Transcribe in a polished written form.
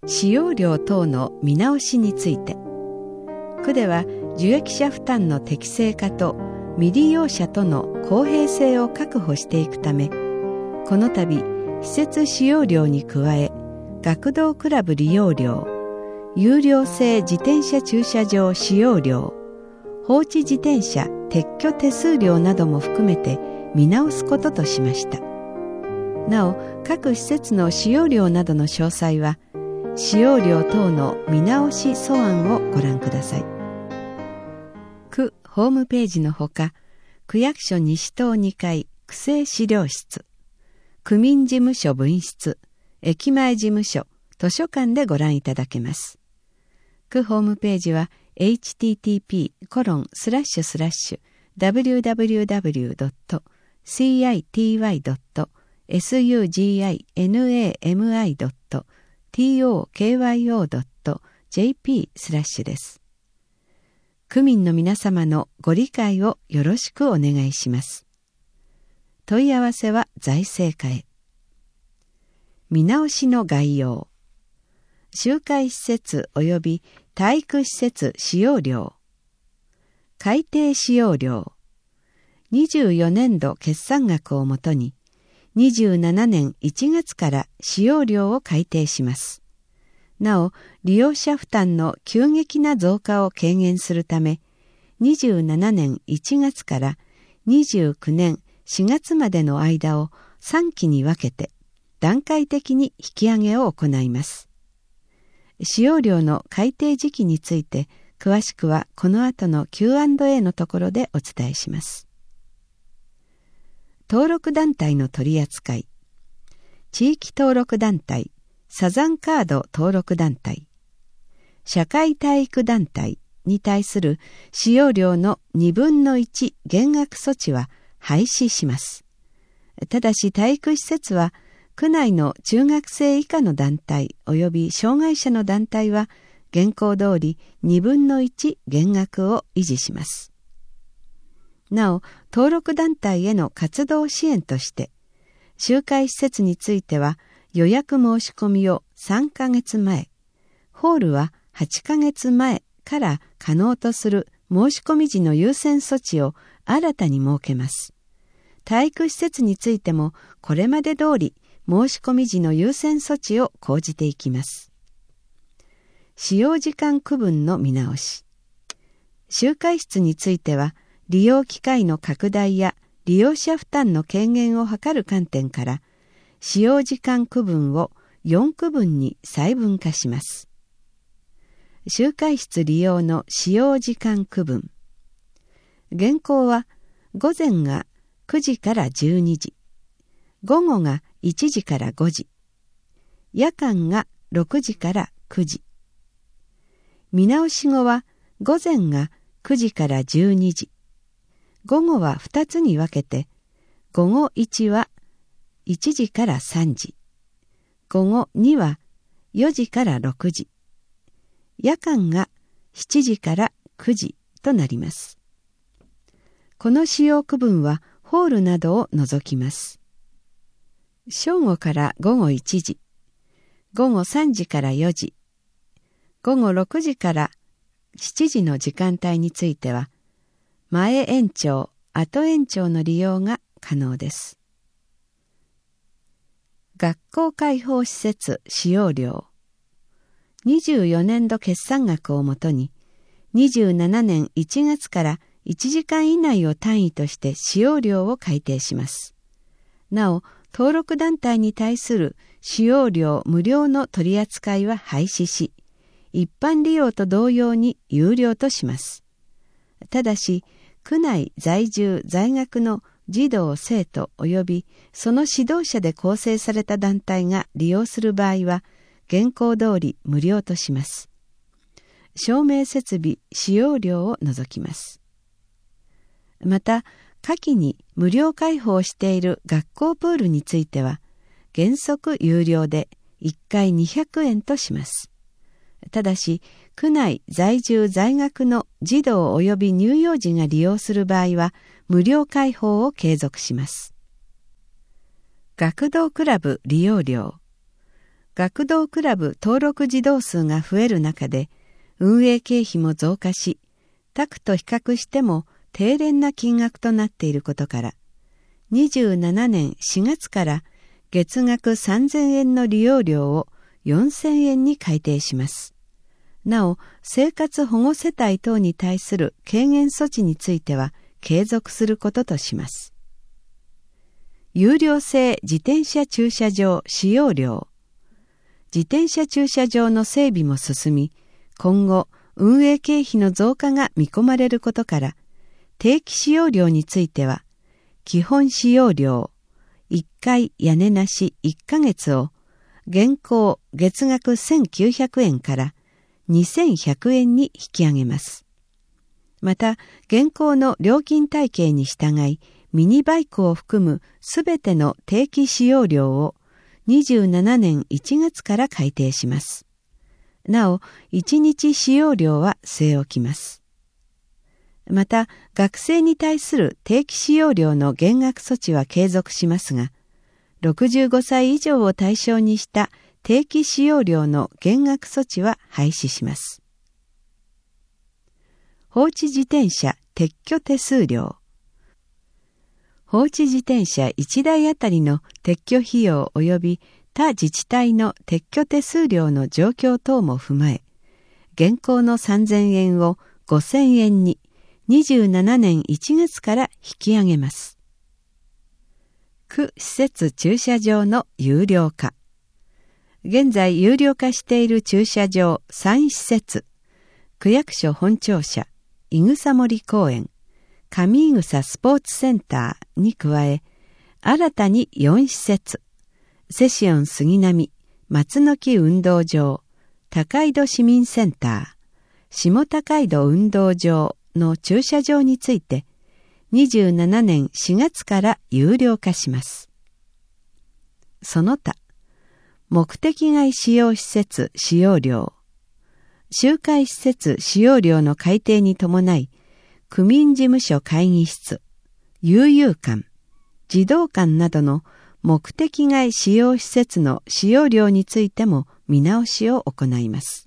使用料等の見直しについて、区では受益者負担の適正化と未利用者との公平性を確保していくため、この度施設使用料に加え、学童クラブ利用料、有料制自転車駐車場使用料、放置自転車撤去手数料なども含めて見直すこととしました。なお、各施設の使用料などの詳細は、使用料等の見直し素案をご覧ください。区ホームページのほか、区役所西棟2階区政資料室、区民事務所分室、駅前事務所、図書館でご覧いただけます。区ホームページは http://www.city-suginami.tokyo.jp/ です。区民の皆様のご理解をよろしくお願いします。問い合わせは財政課へ。見直しの概要。集会施設及び体育施設使用料。改定使用料。24年度決算額をもとに、27年1月から使用料を改定します。なお、利用者負担の急激な増加を軽減するため、27年1月から29年4月までの間を3期に分けて、段階的に引き上げを行います。使用料の改定時期について、詳しくはこの後の Q&A のところでお伝えします。登録団体の取り扱い。地域登録団体、サザンカード登録団体、社会体育団体に対する使用料の2分の1減額措置は廃止します。ただし体育施設は区内の中学生以下の団体及び障害者の団体は現行通り2分の1減額を維持します。なお、登録団体への活動支援として、集会施設については予約申し込みを3ヶ月前、ホールは8ヶ月前から可能とする申し込み時の優先措置を新たに設けます。体育施設についてもこれまで通り申し込み時の優先措置を講じていきます。使用時間区分の見直し。集会室については利用機会の拡大や利用者負担の軽減を図る観点から使用時間区分を4区分に細分化します。集会室利用の使用時間区分。現行は午前が9時から12時、午後が1時から5時、夜間が6時から9時。見直し後は午前が9時から12時、午後は2つに分けて、午後1は1時から3時、午後2は4時から6時、夜間が7時から9時となります。この使用区分はホールなどを除きます。正午から午後1時、午後3時から4時、午後6時から7時の時間帯については、前延長、後延長の利用が可能です。学校開放施設使用料。24年度決算額をもとに、27年1月から1時間以内を単位として使用料を改定します。なお、登録団体に対する使用料無料の取り扱いは廃止し、一般利用と同様に有料とします。ただし、区内在住在学の児童生徒及びその指導者で構成された団体が利用する場合は、現行通り無料とします。照明設備使用料を除きます。また、下記に無料開放している学校プールについては、原則有料で1回200円とします。ただし、区内在住在学の児童及び乳幼児が利用する場合は、無料開放を継続します。学童クラブ利用料。 学童クラブ登録児童数が増える中で、運営経費も増加し、他区と比較しても低廉な金額となっていることから、27年4月から月額3000円の利用料を4000円に改定します。なお、生活保護世帯等に対する軽減措置については継続することとします。有料制自転車駐車場使用料。自転車駐車場の整備も進み、今後運営経費の増加が見込まれることから、定期使用料については、基本使用料、1回屋根なし1ヶ月を、現行月額1900円から2100円に引き上げます。また、現行の料金体系に従い、ミニバイクを含むすべての定期使用料を27年1月から改定します。なお、1日使用料は据え置きます。また、学生に対する定期使用料の減額措置は継続しますが、65歳以上を対象にした定期使用料の減額措置は廃止します。放置自転車撤去手数料。放置自転車1台あたりの撤去費用及び他自治体の撤去手数料の状況等も踏まえ、現行の3000円を5000円に27年1月から引き上げます。区施設駐車場の有料化。現在有料化している駐車場3施設、区役所本庁舎、いぐさ森公園、上井草スポーツセンターに加え、新たに4施設、セシオン杉並、松の木運動場、高井戸市民センター、下高井戸運動場の駐車場について、27年4月から有料化します。その他、目的外使用施設使用料、集会施設使用料の改定に伴い、区民事務所会議室、悠遊館、児童館などの目的外使用施設の使用料についても見直しを行います。